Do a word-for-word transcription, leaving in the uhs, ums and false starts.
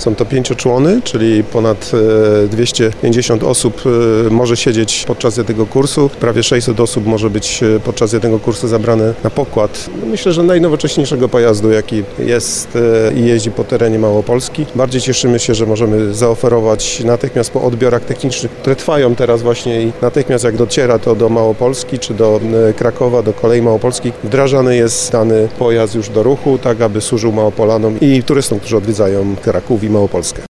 Są to pięcioczłony, czyli ponad dwieście pięćdziesiąt osób może siedzieć podczas jednego kursu. Prawie sześćset osób może być podczas jednego kursu zabrane na pokład. Myślę, że najnowocześniejszego pojazdu, jaki jest i jeździ po terenie Małopolski. Bardziej cieszymy się, że możemy zaoferować natychmiast po odbiorach technicznych, które trwają teraz właśnie i natychmiast jak dociera to do Małopolski czy do Krakowa, do Kolei Małopolskich, wdrażany jest dany pojazd już do ruchu, tak aby służył Małopolanom i turystom, którzy odwiedzają Kraków i Małopolskę.